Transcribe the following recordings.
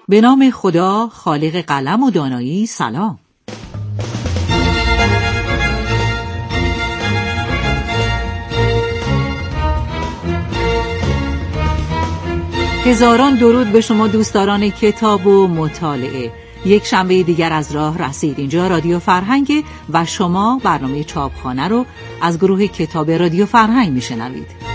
به نام خدا خالق قلم و دانایی. سلام. هزاران درود به شما دوستداران کتاب و مطالعه. یک شنبه دیگر از راه رسید. اینجا رادیو فرهنگ و شما برنامه چاپخانه رو از گروه کتاب رادیو فرهنگ میشنوید.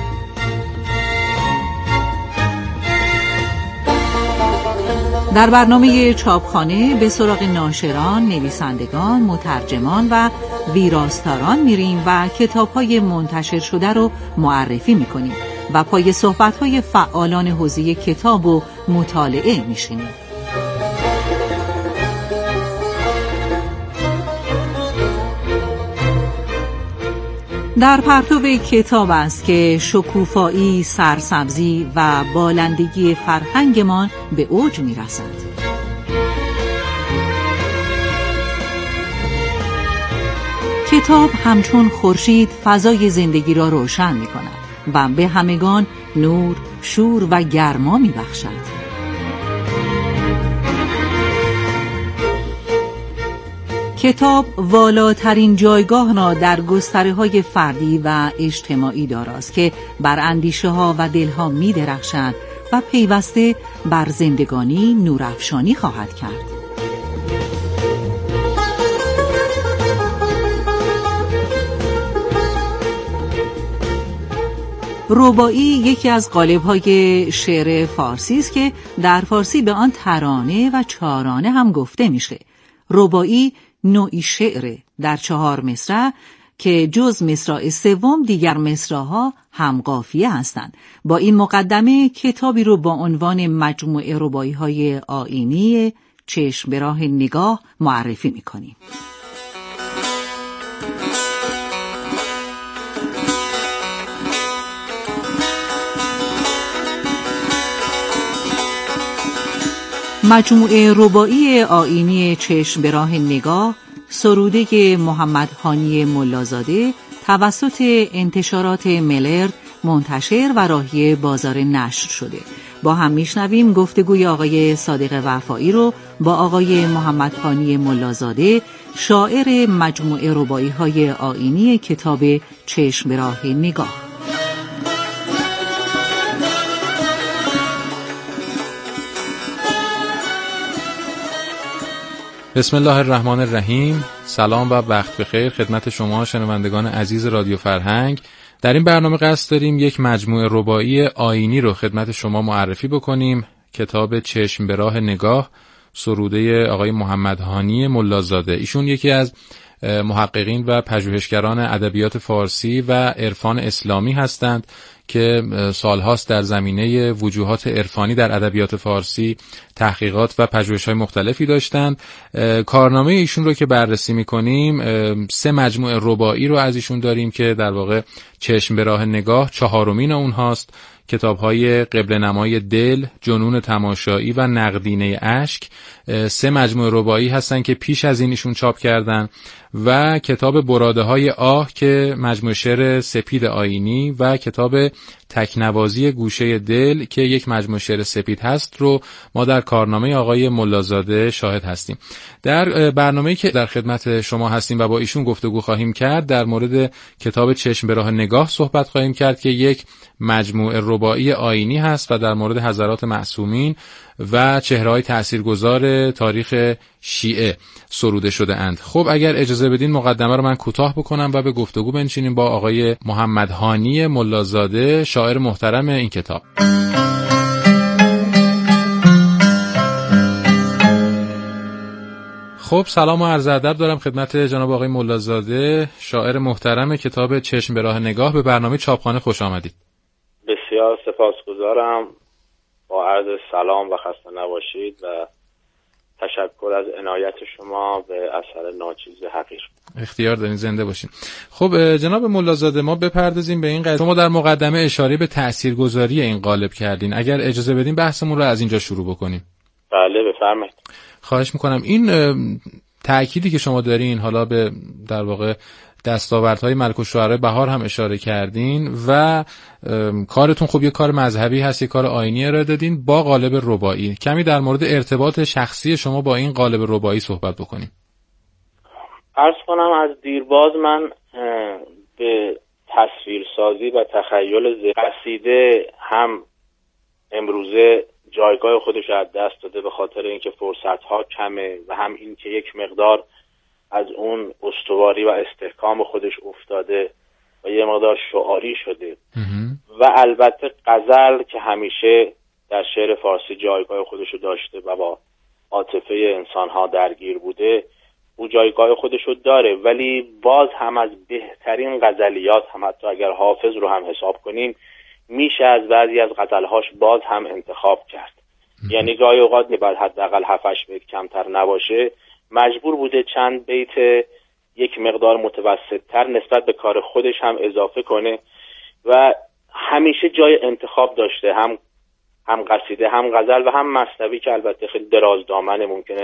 در برنامه چاپخانه به سراغ ناشران، نویسندگان، مترجمان و ویراستاران میریم و کتاب‌های منتشر شده رو معرفی میکنیم و پای صحبت‌های فعالان حوزه کتاب و مطالعه میشینیم. در پرتو کتاب است که شکوفایی، سرسبزی و بالندگی فرهنگمان به اوج میرسد. کتاب همچون خورشید فضای زندگی را روشن می‌کند و به همگان نور، شور و گرما می‌بخشد. کتاب والاترین جایگاه را در گستره‌های فردی و اجتماعی داراست که بر اندیشه‌ها و دلها می‌درخشد و پیوسته بر زندگانی نورافشانی خواهد کرد. رباعی یکی از قالب‌های شعر فارسی است که در فارسی به آن ترانه و چارانه هم گفته میشه. رباعی نوعی شعر در 4 مصرع که جز مصرع سوم دیگر مصرع‌ها هم قافیه هستند. با این مقدمه کتابی رو با عنوان مجموعه رباعی‌های آیینی چشم به راه نگاه معرفی می‌کنیم. مجموعه رباعی آیینی چشم به راه نگاه سروده محمد هانی ملازاده توسط انتشارات ملرد منتشر و راهی بازار نشر شده. با هم میشنویم گفتگوی آقای صادق وفایی رو با آقای محمد هانی ملازاده، شاعر مجموعه رباعی‌های آیینی کتاب چشم به راه نگاه. بسم الله الرحمن الرحیم. سلام و وقت بخیر خدمت شما شنوندگان عزیز رادیو فرهنگ. در این برنامه قصد داریم یک مجموعه رباعی آیینی رو خدمت شما معرفی بکنیم. کتاب چشم به راه نگاه سروده آقای محمد هانی ملازاده. ایشون یکی از محققین و پژوهشگران ادبیات فارسی و عرفان اسلامی هستند که سالهاست در زمینه وجوهات عرفانی در ادبیات فارسی تحقیقات و پژوهش‌های مختلفی داشتند. کارنامه ایشون رو که بررسی می‌کنیم 3 مجموعه رباعی رو از ایشون داریم که در واقع چشم به راه نگاه 4مین اونهاست. کتاب‌های قبله نمای دل، جنون تماشایی و نقدینه اشک 3 مجموعه رباعی هستن که پیش از این ایشون چاپ کردن و کتاب براده‌های آه که مجموعه شعر سپید آیینی و کتاب تکنوازی گوشه دل که یک مجموعه شعر سپید هست رو ما در کارنامه آقای ملازاده شاهد هستیم. در برنامه‌ای که در خدمت شما هستیم و با ایشون گفتگو خواهیم کرد در مورد کتاب چشم به راه نگاه صحبت خواهیم کرد که یک مجموعه رباعی آیینی هست و در مورد حضرات معصومین و چهره‌های تاثیرگذار تاریخ شیعه سروده شده اند. خب اگر اجازه بدین مقدمه رو من کوتاه بکنم و به گفتگو بنشینیم با آقای محمد هانی ملازاده، شاعر محترم این کتاب. خب سلام و عرض ادب دارم خدمت جناب آقای ملازاده، شاعر محترم کتاب چشم به راه نگاه. به برنامه چاپخانه خوش آمدید. بسیار سپاسگزارم. با عرض سلام و خسته نباشید و تشکر از عنایت شما به اثر ناچیز حقیر. اختیار دارین، زنده باشین. خب جناب ملازاده ما بپردازیم به این قضیه. شما در مقدمه اشاره به تاثیرگذاری این قالب کردین. اگر اجازه بدین بحثمون رو از اینجا شروع بکنیم. بله بفرمایید. خواهش میکنم. این تأکیدی که شما دارین، حالا به در واقع دستاوردهای ملک الشعرا بهار هم اشاره کردین و کارتون خب یه کار مذهبی هست، یه کار آیینی ارائه دادین با قالب رباعی. کمی در مورد ارتباط شخصی شما با این قالب رباعی صحبت بکنیم. عرض کنم از دیرباز من به تصویرسازی و تخیل قصیده هم امروزه جایگاه خودش رو از دست داده به خاطر اینکه فرصت‌ها کمه و هم اینکه یک مقدار از اون استواری و استحکام خودش افتاده و یه مقدار شعاری شده. و البته غزل که همیشه در شعر فارسی جایگاه خودش رو داشته و با عاطفه انسان‌ها درگیر بوده، او جایگاه خودش رو داره، ولی باز هم از بهترین غزلیات هم حتی اگر حافظ رو هم حساب کنیم میشه از بعضی از غزلهاش باز هم انتخاب کرد. یعنی گاهی اوقات میباید حداقل 7-8 بیت کمتر نباشه، مجبور بوده چند بیت یک مقدار متوسط‌تر نسبت به کار خودش هم اضافه کنه و همیشه جای انتخاب داشته، هم قصیده، هم غزل و هم مثنوی که البته خیلی دراز دامنه، ممکنه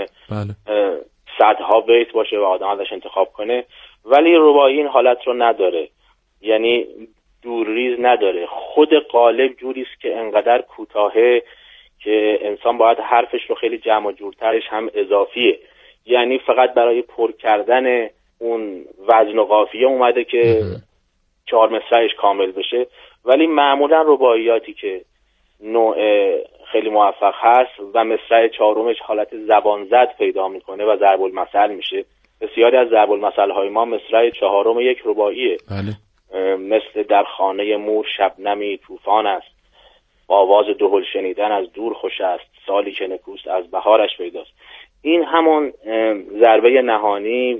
صدها بیت باشه و آدم ازش انتخاب کنه، ولی رباعی این حالت رو نداره. یعنی دورریز نداره. خود قالب جوریست که انقدر کوتاهه که انسان باید حرفش رو خیلی جمع و جورترش هم اضافیه. یعنی فقط برای پر کردن اون وزن و قافیه اومده که 4 مصرعش کامل بشه. ولی معمولا رباعیاتی که نوع خیلی موفق هست و مصرع 4مش حالت زبان زد پیدا میکنه و ضرب المثل میشه. بسیاری از ضرب المثل های ما مصرع 4 یک رباعیه. بله. مثل در خانه مور شبنمی طوفان است، آواز دهل شنیدن از دور خوش است، سالی که نکوست از بهارش پیداست. این همون ضربه نهانی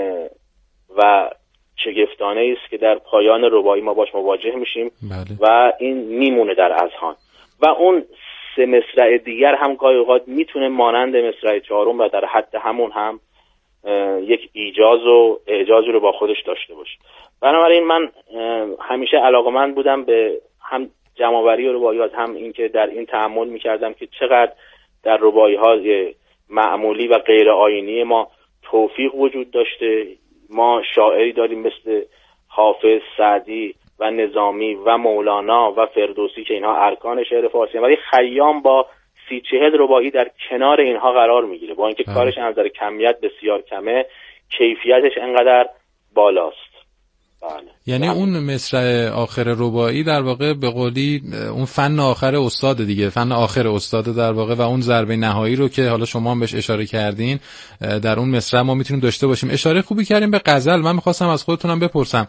و شگفتانه است که در پایان رباعی ما باش مواجه میشیم. بله. و این میمونه در اذهان. و اون 3 مصرع دیگر هم گاهی اوقات میتونه مانند مصرع 4 و در حد همون هم یک ایجاز و اعجازی رو با خودش داشته باشه. بنابراین من همیشه علاقه‌مند بودم به هم جمع‌آوری رباعیات، هم اینکه در این تأمل می‌کردم که چقدر در رباعی‌های معمولی و غیر آیینی ما توفیق وجود داشته. ما شاعری داریم مثل حافظ، سعدی و نظامی و مولانا و فردوسی که اینها ارکان شعر فارسی، ولی خیام با 30-40 رباعی در کنار اینها قرار میگیره، با اینکه کارش از نظر کمیت بسیار کمه، کیفیتش انقدر بالاست. بله. یعنی اون مصرع آخر رباعی در واقع به قولی اون فن آخر استاد دیگه، فن آخر استاد در واقع، و اون ضربه نهایی رو که حالا شما هم بهش اشاره کردین در اون مصرع ما میتونیم داشته باشیم. اشاره خوبی کردیم به غزل. من میخواستم از خودتونم بپرسم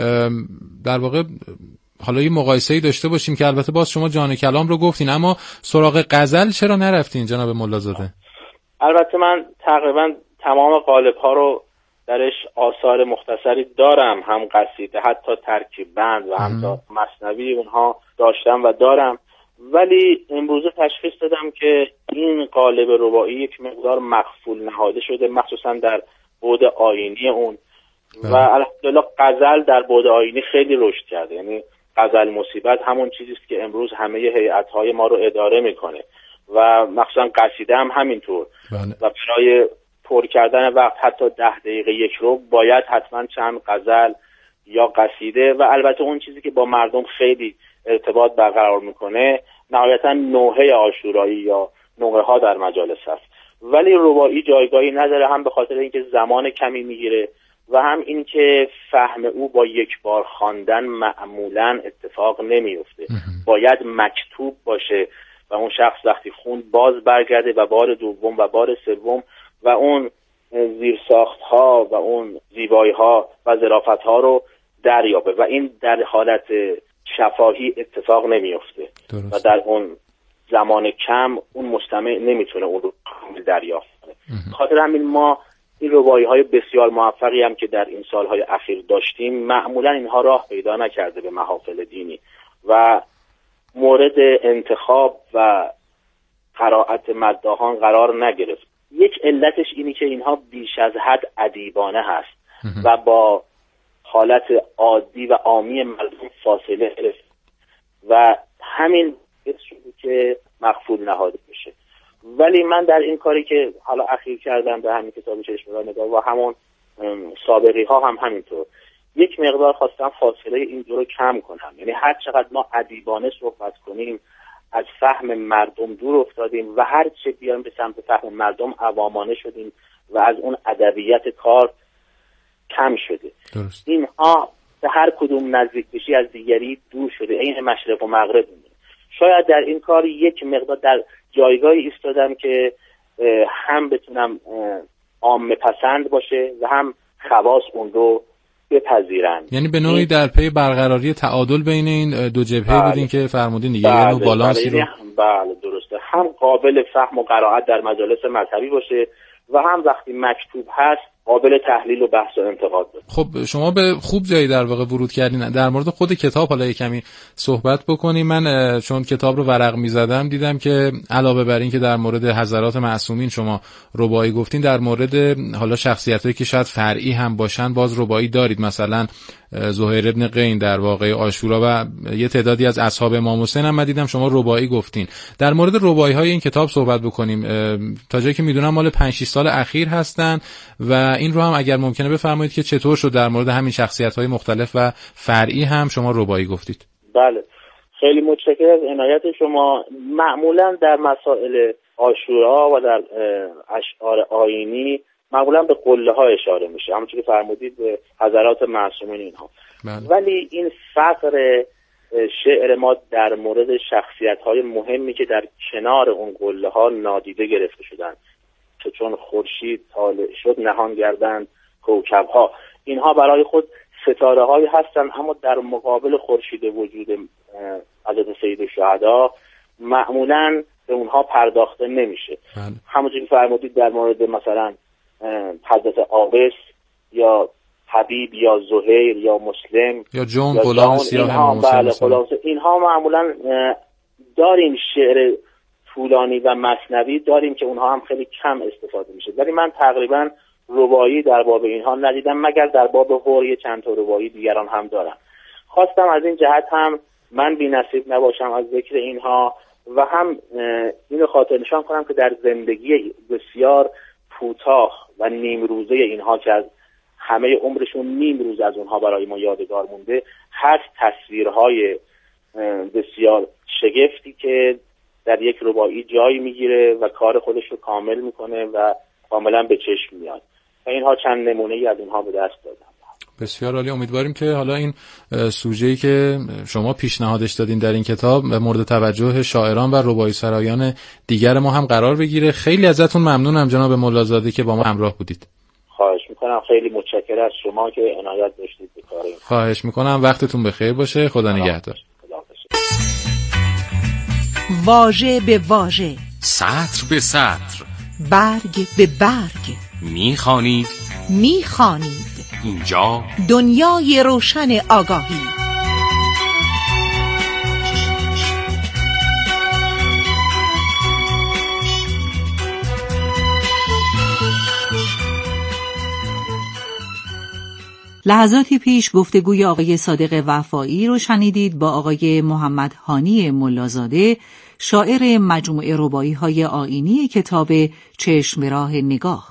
در واقع حالا یه مقایسه‌ای داشته باشیم که البته باز شما جان کلام رو گفتین، اما سراغ غزل چرا نرفتین جناب ملازاده؟ البته من تقریبا تمام قالب‌ها رو درش آثار مختصری دارم، هم قصیده، حتی ترکیب بند و هم تا مثنوی اونها داشتم و دارم، ولی امروزه تشخیص دادم که این قالب رباعی یک مقدار مخفول نهاده شده، مخصوصا در بعد آیینی اون. و الحمدلله غزل در بعد آیینی خیلی رشد کرده. یعنی غزل مصیبت همون چیزی است که امروز همه هیئت‌های ما رو اداره میکنه و مخصوصا قصیده هم همینطور. و برای پر کردن وقت حتی 10 دقیقه یک رو باید حتما چند غزل یا قصیده و البته اون چیزی که با مردم خیلی ارتباط برقرار میکنه نهایتا نوحه عاشورایی یا نوحه ها در مجالس هست. ولی رباعی جایگاهی نداره، هم به خاطر اینکه زمان کمی میگیره و هم اینکه فهم او با یک بار خواندن معمولا اتفاق نمیفته. باید مکتوب باشه و اون شخص وقتی خوند باز برگرده و بار دوم و بار سوم و اون زیرساخت‌ها و اون زیبایی‌ها و ظرافت‌ها رو دریابه و این در حالت شفاهی اتفاق نمیفته و در اون زمان کم اون مستمع نمیتونه اون رو کامل دریافت کنه. خاطر همین ما این رباعی‌های بسیار موفقی هم که در این سال‌های اخیر داشتیم معمولا اینها راه پیدا نکرده به محافل دینی و مورد انتخاب و قرائت مداحان قرار نگرفت. یک علتش اینی که اینها بیش از حد ادیبانه هست و با حالت عادی و عامی مردم فاصله گرفت و همین باعث شده که مخفول نهاده بشه. ولی من در این کاری که حالا اخیر کردم به همین کتاب چشم را نگاه و همون سابقی ها هم همینطور، یک مقدار خواستم فاصله این دو رو کم کنم. یعنی هر چقدر ما ادیبانه صحبت کنیم از فهم مردم دور افتادیم و هر چه بیایم به سمت فهم مردم عوامانه شدیم و از اون ادبیات کار کم شده. درست. اینها به هر کدوم نزدیک بشی از دیگری دور شده، این مشرق و مغرب میمونه. شاید در این کار یک مقدار در جایگاهی ایستادم که هم بتونم عامه پسند باشه و هم خواص اون رو بپذیرن. یعنی به نوعی در پی برقراری تعادل بین این دو جبهه بودین که فرمودین دیگه، یه نوع بالانسی رو. بله درسته، هم قابل فهم و قرائت در مجالس مذهبی باشه و هم وقتی مکتوب هست قابل تحلیل و بحث و انتقاد باشه. خب شما به خوب جایی در واقع ورود کردین. در مورد خود کتاب حالا کمی صحبت بکنیم. من چون کتاب رو ورق می‌زدم دیدم که علاوه بر این که در مورد حضرات معصومین شما رباعی گفتین، در مورد حالا شخصیتایی که شاید فرعی هم باشن باز رباعی دارید، مثلا زهیر ابن قین در واقعه عاشورا و یه تعدادی از اصحاب امام حسین هم دیدم شما رباعی گفتین. در مورد رباعی‌های این کتاب صحبت بکنیم. تا جایی که میدونم مال 5-6 سال اخیر هستن و این رو هم اگر ممکنه بفرمایید که چطور شد در مورد همین شخصیت‌های مختلف و فرعی هم شما رباعی گفتید. بله خیلی متشکرم از عنایت شما. معمولا در مسائل عاشورا و در اشعار آیینی معمولا به قله ها اشاره میشه، همونطور که فرمودید به حضرات معصومین اینها. ولی این فقر شعر ما در مورد شخصیت های مهمی که در کنار اون قله ها نادیده گرفته شدن که چون خورشید طالع شد نهان گردند کوکب ها، اینها برای خود ستاره هایی هستن اما در مقابل خورشید وجود حضرت سید الشهدا معمولا به اونها پرداخته نمیشه. همونطور که فرمودید در مورد مثلا حضرت عابس یا حبیب یا زهیر یا مسلم یا جون غلام سیاه اینها معمولا داریم شعر طولانی و مثنوی داریم که اونها هم خیلی کم استفاده میشه، ولی من تقریبا رباعی در باب اینها ندیدم مگر در باب هوری چند تا رباعی دیگران هم دارم. خواستم از این جهت هم من بی‌نصیب نباشم از ذکر اینها و هم اینو خاطر نشان کنم که در زندگی بسیار کوتاه و نیم روزه اینها که از همه عمرشون نیم روز از اونها برای ما یادگار مونده هست تصویرهای بسیار شگفتی که در یک رباعی جای میگیره و کار خودش رو کامل میکنه و کاملا به چشم میاد و اینها چند نمونه ای از اونها به دست دادم. بسیار عالی. امیدواریم که حالا این سوژه‌ای که شما پیشنهادش دادین در این کتاب مورد توجه شاعران و رباعی سرایان دیگر ما هم قرار بگیره. خیلی ازتون ممنونم جناب ملازاده که با ما همراه بودید. خواهش میکنم، خیلی متشکرم از شما که عنایت داشتید به کار این. خواهش میکنم، وقتتون بخیر باشه. خدا نگهدار. واژه به واژه، سطر به سطر، برگ به برگ، میخوانید اینجا دنیای روشن آگاهی. لحظاتی پیش گفتگوی آقای صادق وفایی رو شنیدید با آقای محمد هانی ملازاده، شاعر مجموعه رباعی‌های آیینی کتاب چشم به راه نگاه.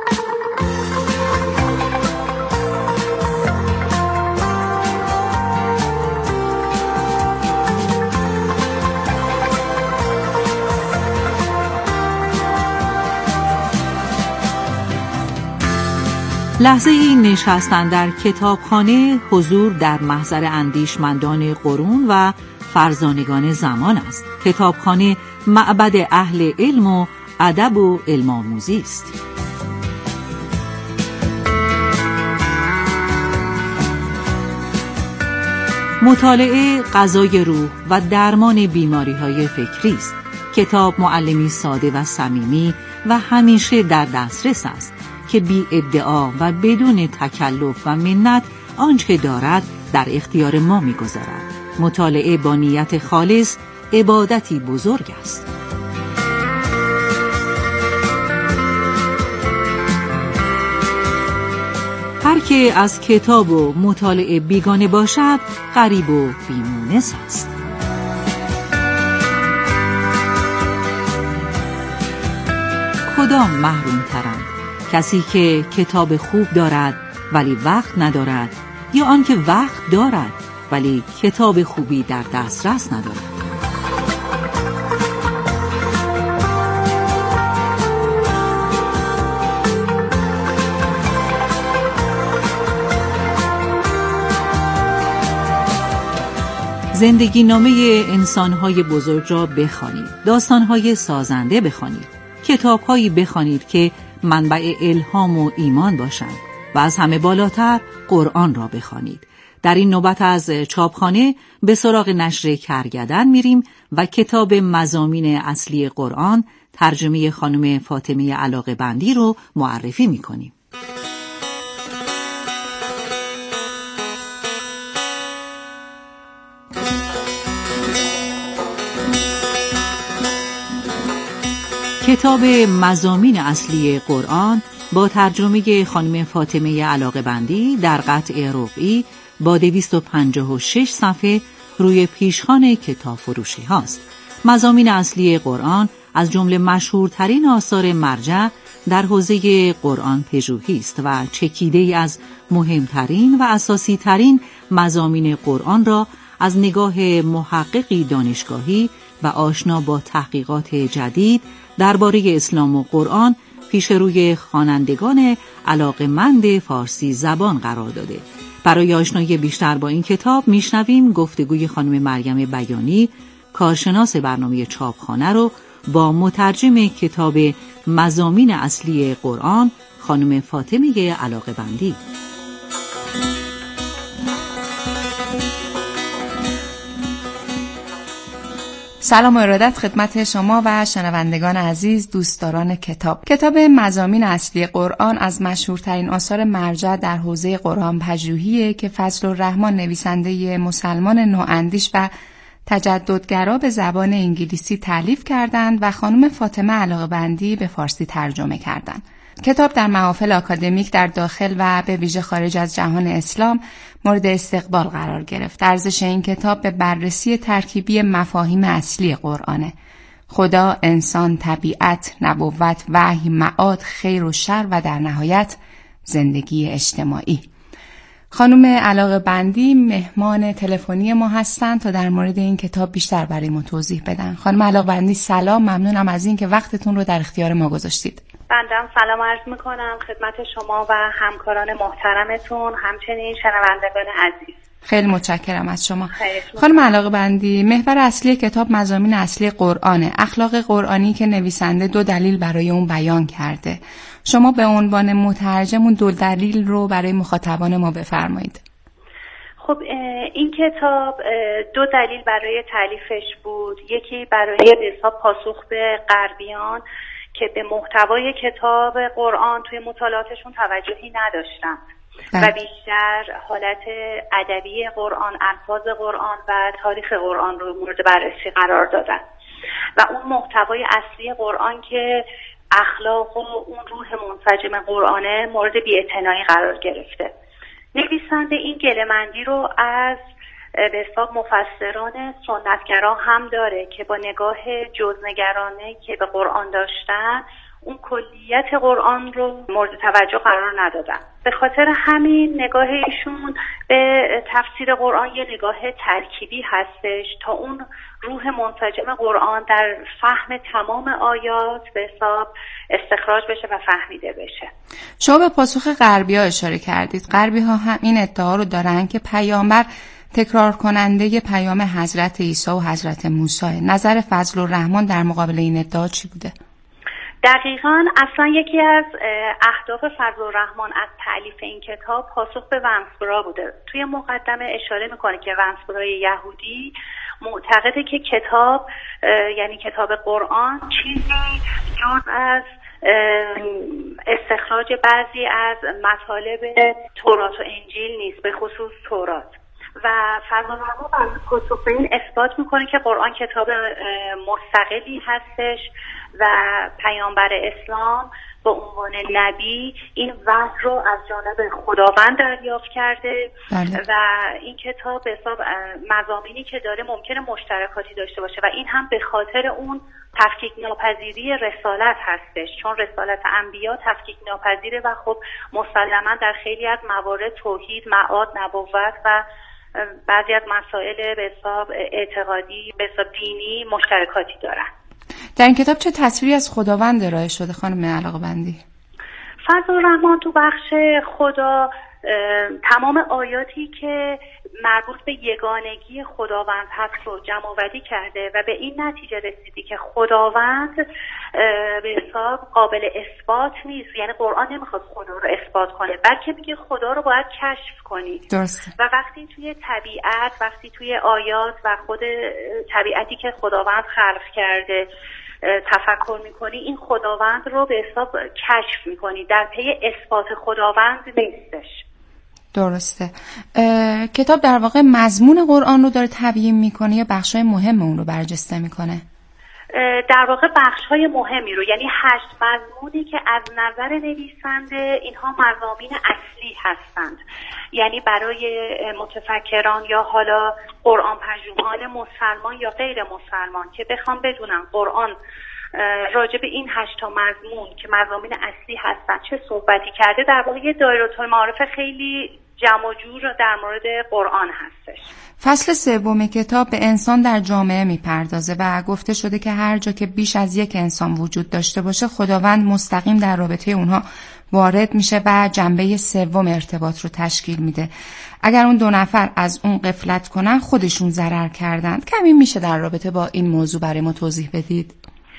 لحظه این نشستن در کتابخانه حضور در محضر اندیشمندان قرون و فرزانگان زمان است. کتابخانه معبد اهل علم و ادب و علم آموزی است. مطالعه غذای روح و درمان بیماری‌های فکری است. کتاب معلمی ساده و صمیمی و همیشه در دسترس است که بی ادعا و بدون تکلف و منت آنچه دارد در اختیار ما می‌گذارد. مطالعه با نیت خالص عبادتی بزرگ است. هر که از کتاب و مطالعه بیگانه باشد غریب و بی‌مونس است. کدام محروم ترند؟ کسی که کتاب خوب دارد ولی وقت ندارد، یا آن که وقت دارد ولی کتاب خوبی در دسترس ندارد؟ زندگی نامه انسان‌های بزرگ را بخوانید، داستان‌های سازنده بخوانید، کتاب‌هایی بخوانید که منبع الهام و ایمان باشند و از همه بالاتر قرآن را بخوانید. در این نوبت از چاپخانه به سراغ نشر کرگدن میریم و کتاب مضامین اصلی قرآن ترجمه خانم فاطمه علاقه‌بندی رو معرفی می‌کنیم. کتاب مضامین اصلی قرآن با ترجمه خانم فاطمه علاقه‌بندی در قطع ربعی با 256 صفحه روی پیشخوان کتاب فروشی هاست. مضامین اصلی قرآن از جمله مشهورترین آثار مرجع در حوزه قرآن پژوهی است و چکیده‌ای از مهمترین و اساسی ترین مضامین قرآن را از نگاه محققی دانشگاهی و آشنا با تحقیقات جدید درباره اسلام و قرآن پیش روی خوانندگان علاقه‌مند فارسی زبان قرار داده. برای آشنایی بیشتر با این کتاب میشنویم گفتگوی خانم مریم بیانی، کارشناس برنامه چاپخانه رو با مترجم کتاب مضامین اصلی قرآن خانم فاطمه علاقه‌بندی. سلام و ارادت خدمت شما و شنوندگان عزیز، دوستداران کتاب مضامین اصلی قرآن از مشهورترین آثار مرجع در حوزه قرآن پژوهیه که فضل الرحمن نویسنده مسلمان نواندیش و تجددگرا به زبان انگلیسی تالیف کردند و خانم فاطمه علاقه‌بندی به فارسی ترجمه کردند. کتاب در محافل آکادمیک در داخل و به ویژه خارج از جهان اسلام مورد استقبال قرار گرفت. ارزش این کتاب به بررسی ترکیبی مفاهیم اصلی قرآنه: خدا، انسان، طبیعت، نبوت، وحی، معاد، خیر و شر و در نهایت زندگی اجتماعی. خانم علاقه‌بندی مهمان تلفنی ما هستند تا در مورد این کتاب بیشتر برای ما توضیح بدن. خانم علاقه‌بندی سلام، ممنونم از این که وقتتون رو در اختیار ما گذاشتید. بندم سلام عرض میکنم خدمت شما و همکاران محترمتون، همچنین شنوندگان عزیز. خیلی متشکرم از شما. خانم علاقه‌بندی، محور اصلی کتاب مضامین اصلی قرآنه، اخلاق قرآنی که نویسنده 2 دلیل برای اون بیان کرده. شما به عنوان مترجم اون 2 دلیل رو برای مخاطبان ما بفرمایید. خب این کتاب 2 دلیل برای تالیفش بود. یکی برای به حساب پاسخ به غربیان که به محتوای کتاب قرآن توی مطالعاتشون توجهی نداشتن و بیشتر حالت ادبی قرآن، الفاظ قرآن و تاریخ قرآن رو مورد بررسی قرار دادن و اون محتوای اصلی قرآن که اخلاق و اون روح منسجم قرآنه مورد بی‌اعتنایی قرار گرفته. نویسنده این گله‌مندی رو از به حساب مفسران سنتگرا هم داره که با نگاه جزنگرانه که به قرآن داشتن اون کلیت قرآن رو مورد توجه قرار ندادن. به خاطر همین نگاه ایشون به تفسیر قرآن یه نگاه ترکیبی هستش تا اون روح منسجم قرآن در فهم تمام آیات به حساب استخراج بشه و فهمیده بشه. شما به پاسخ غربی‌ها اشاره کردید. غربی‌ها هم این ادعا رو دارن که پیامبر تکرار کننده پیام حضرت عیسی و حضرت موسی. نظر فضل الرحمن در مقابل این ادعا چی بوده؟ دقیقاً اصلا یکی از اهداف فضل الرحمن از تألیف این کتاب پاسخ به ونسبرا بوده. توی مقدمه اشاره میکنه که ونسبرای یهودی معتقده که کتاب یعنی کتاب قرآن چیزی جز از استخراج بعضی از مطالب تورات و انجیل نیست، به خصوص تورات. و فضل الرحمن بر پاسخ به این اثبات میکنه که قرآن کتاب مستقلی هستش و پیامبر اسلام به عنوان نبی این وحی رو از جانب خداوند دریافت کرده. بله. و این کتاب به حساب مضامینی که داره ممکنه مشترکاتی داشته باشه و این هم به خاطر اون تفکیک ناپذیری رسالت هستش، چون رسالت انبیا تفکیک ناپذیره و خب مسلما در خیلی از موارد توحید، معاد، نبوت و بعضی از مسائل به حساب اعتقادی، به حساب دینی مشترکاتی دارن. در این کتاب چه تصویری از خداوند ارائه شده خانم علاقه‌بندی؟ فضل الرحمن تو بخش خدا تمام آیاتی که مربوط به یگانگی خداوند هست رو جمع‌آوری کرده و به این نتیجه رسیدی که خداوند به حساب قابل اثبات نیست. یعنی قرآن نمیخواد خدا رو اثبات کنه، بلکه میگه خدا رو باید کشف کنی. درسته. و وقتی توی طبیعت، وقتی توی آیات و خود طبیعتی که خداوند خلق کرده تفکر میکنی، این خداوند رو به حساب کشف میکنی، در پی اثبات خداوند نیستش. درسته. کتاب در واقع مضمون قرآن رو داره تبیین میکنه یا بخشای مهم اون رو برجسته میکنه؟ در واقع بخش‌های مهمی رو، یعنی 8 مضمونی که از نظر نویسنده اینها مضامین اصلی هستند، یعنی برای متفکران یا حالا قرآن پژوهان مسلمان یا غیر مسلمان که بخوام بدونن قرآن راجع به این 8 مضمون که مضامین اصلی هستن چه صحبتی کرده، در واقع یه دایره‌المعارف خیلی جمع و جور در مورد قرآن هستش. فصل 3 کتاب به انسان در جامعه میپردازه و گفته شده که هر جا که بیش از یک انسان وجود داشته باشه خداوند مستقیم در رابطه اونها وارد میشه و جنبه 3 ارتباط رو تشکیل میده. اگر اون 2 نفر از اون غفلت کنن خودشون ضرر کردند. کمی میشه در رابطه با این موضوع برای ما توضیح بدید؟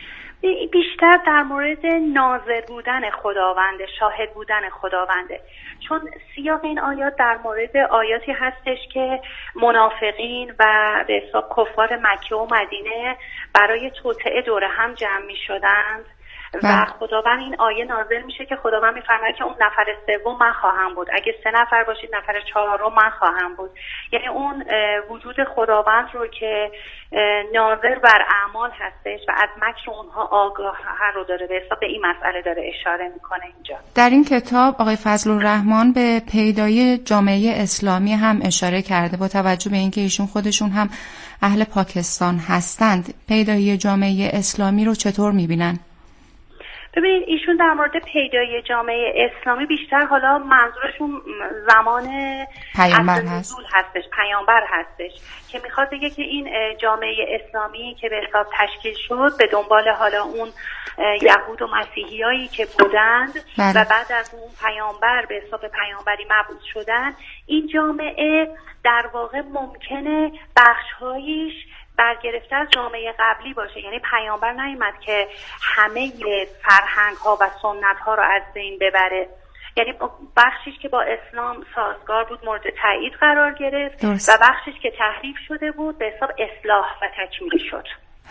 بیشتر در مورد ناظر بودن خداونده، شاهد بودن خداونده، چون سیاق این آیات در مورد آیاتی هستش که منافقین و به حساب کفار مکه و مدینه برای توطئه دور هم جمع می شدند و خداوند این آیه نازل میشه که خداوند میفرماید که اون نفر 3 من خواهم بود، اگه 3 نفر باشید نفر 4 من خواهم بود. یعنی اون وجود خداوند رو که ناظر بر اعمال هستش و از مکر اونها آگاه رو داره، به حساب این مسئله داره اشاره میکنه اینجا. در این کتاب آقای فضل الرحمن به پیدای جامعه اسلامی هم اشاره کرده، با توجه به اینکه ایشون خودشون هم اهل پاکستان هستند. پیدای جامعه اسلامی رو چطور میبینن؟ ببینید ایشون در مورد پیدای جامعه اسلامی بیشتر حالا منظورشون زمان پیامبر هستش، پیامبر هستش که میخواد بگه که این جامعه اسلامی که به حساب تشکیل شد به دنبال حالا اون یهود و مسیحیایی که بودند و بعد از اون پیامبر به حساب پیامبری مبعوث شدن، این جامعه در واقع ممکنه بخش‌هایش برگرفته از جامعه قبلی باشه. یعنی پیامبر نیامد که همه فرهنگ ها و سنت ها رو از بین ببره، یعنی بخشیش که با اسلام سازگار بود مورد تایید قرار گرفت و بخشیش که تحریف شده بود به حساب اصلاح و تکمیل شد.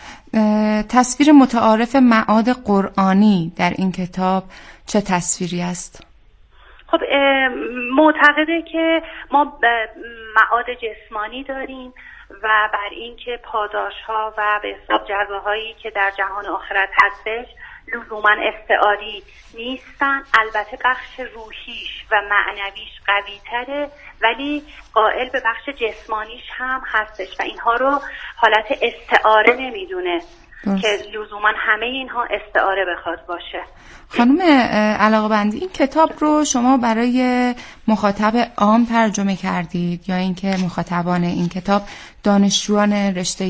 تصویر متعارف معاد قرآنی در این کتاب چه تصویری است؟ خب معتقده که ما معاد جسمانی داریم و بر این که پاداش‌ها و به حساب جزاهایی که در جهان آخرت هستش لزوما استعاری نیستن. البته بخش روحیش و معنویش قوی تره ولی قائل به بخش جسمانیش هم هستش و اینها رو حالت استعاره نمیدونه که لزوما همه اینها استعاره بخواد باشه. خانم علاقه‌بندی، این کتاب رو شما برای مخاطب عام ترجمه کردید یا اینکه مخاطبان این کتاب دانشجویان رشته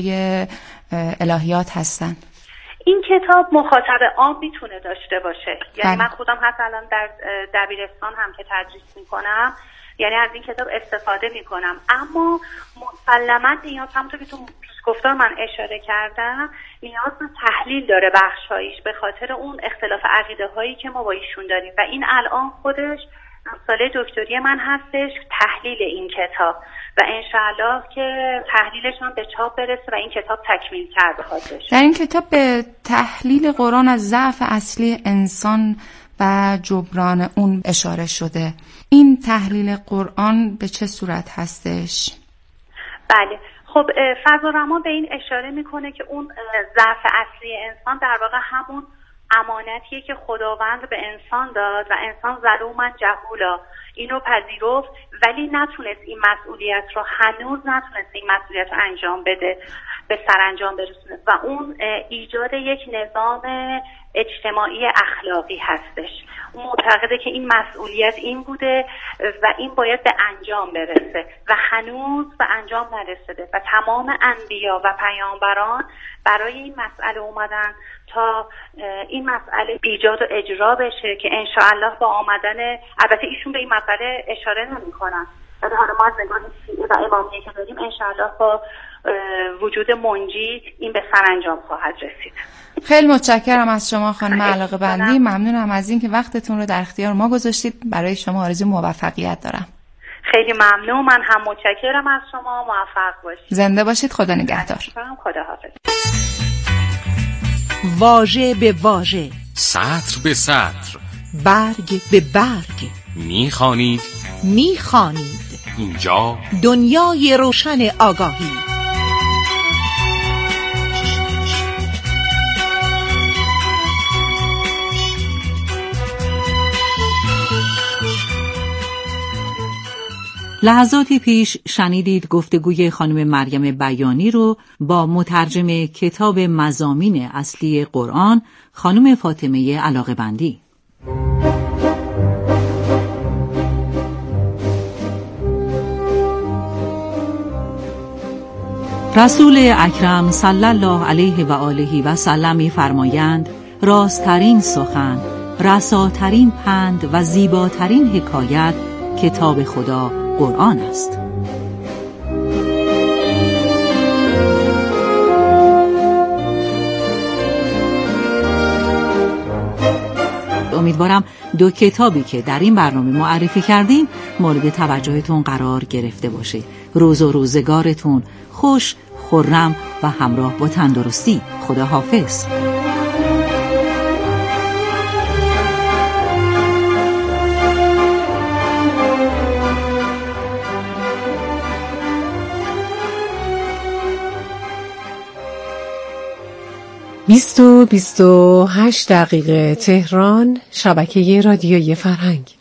الهیات هستن؟ این کتاب مخاطب عام میتونه داشته باشه. یعنی من خودم حتی الان در دبیرستان هم که تدریس میکنم یعنی از این کتاب استفاده میکنم، اما مسلماً نیاز، همونطور که تو گفتار من اشاره کردم، نیاز به تحلیل داره بخشایش به خاطر اون اختلاف عقیده هایی که ما با ایشون داریم و این الان خودش سال دکتری من هستش تحلیل این کتاب و انشاءالله که تحلیلش هم به چاپ برسه و این کتاب تکمیل کرده خواهد. در این کتاب به تحلیل قرآن از ضعف اصلی انسان و جبران اون اشاره شده. این تحلیل قرآن به چه صورت هستش؟ بله، خب فضل الرحمن به این اشاره میکنه که اون ضعف اصلی انسان در واقع همون امانتیه که خداوند به انسان داد و انسان ظلومن جهولا اینو پذیرفت، ولی نتونست این مسئولیت رو، هنوز نتونست این مسئولیت رو انجام بده، به سرانجام برسونه و اون ایجاد یک نظام اجتماعی اخلاقی هستش. اون معتقده که این مسئولیت این بوده و این باید به انجام برسه و هنوز به انجام نرسیده و تمام انبیا و پیامبران برای این مسئله اومدن تا این مسئله ایجاد و اجرا بشه که انشاءالله با آمدن، البته ایشون به این مسئله اشاره نمی‌کنن، ولی حالا ما از نگاه شیعه و امامیه که داریم انشاءالله با وجود منجی این به سرانجام خواهد رسید. خیلی متشکرم از شما خانم علاقه‌بندی، ممنونم از این که وقتتون رو در اختیار ما گذاشتید. برای شما آرزوی موفقیت دارم. خیلی ممنون، من هم متشکرم از شما، موفق باشید. زنده باشید، خدا نگهدار. خدا حافظ. واژه به واژه، سطر به سطر، برگ به برگ، میخوانید اینجا دنیای روشن آگاهی. لحظاتی پیش شنیدید گفتگوی خانم مریم بیانی رو با مترجم کتاب مضامین اصلی قرآن خانم فاطمه علاقه‌بندی. رسول اکرم صلی الله علیه و آله و سلم می‌فرمایند راست‌ترین سخن، رساترین پند و زیباترین حکایت کتاب خدا قرآن است. امیدوارم دو کتابی که در این برنامه معرفی کردیم مورد توجهتون قرار گرفته باشه. روز و روزگارتون خوش، خرم و همراه با تندرستی. خدا حافظ. بیست و 28 دقیقه تهران، شبکه رادیویی فرهنگ.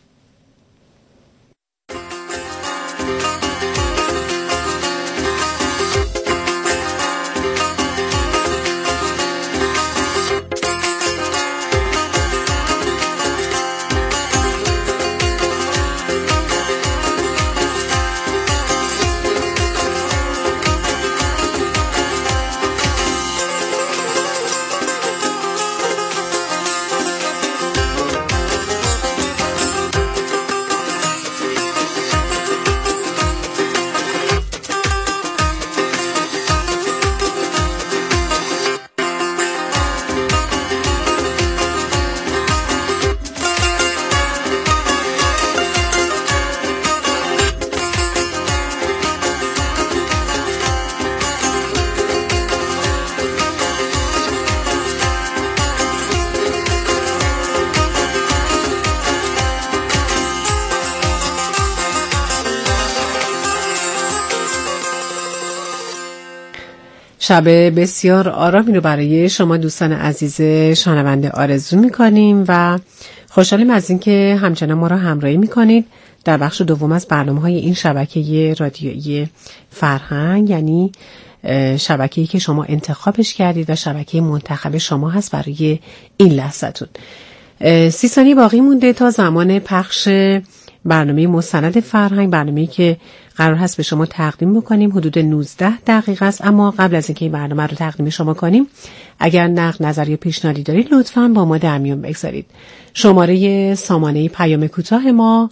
شب بسیار آرامی رو برای شما دوستان عزیز شنونده آرزو می‌کنیم و خوشحالیم از اینکه همچنان ما را همراهی می‌کنید در بخش دوم از برنامه‌های این شبکه رادیویی فرهنگ، یعنی شبکه‌ای که شما انتخابش کردید و شبکه منتخب شما هست برای این لحظتون. 30 ثانیه باقی مونده تا زمان پخش برنامه مستند فرهنگ، برنامه‌ای که قرار هست به شما تقدیم بکنیم. حدود 19 دقیقه است، اما قبل از اینکه این برنامه رو تقدیم شما کنیم، اگر نقد، نظر یا پیشنهادی دارید لطفاً با ما در میون بگذارید. شماره سامانه پیام کوتاه ما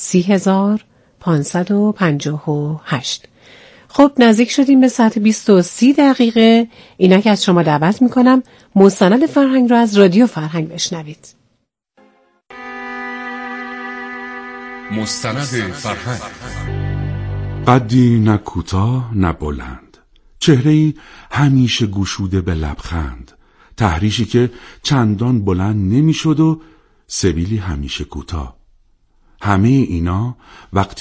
30558. خب نزدیک شدیم به ساعت 20:30 دقیقه. اینک از شما دعوت میکنم مستند فرهنگ رو از رادیو فرهنگ بشنوید. مستند فرهنگ. قدی نه کوتاه نه بلند، چهره‌ای همیشه گشوده به لبخند، تحریشی که چندان بلند نمیشد و سبیلی همیشه کوتاه. همه اینا وقتی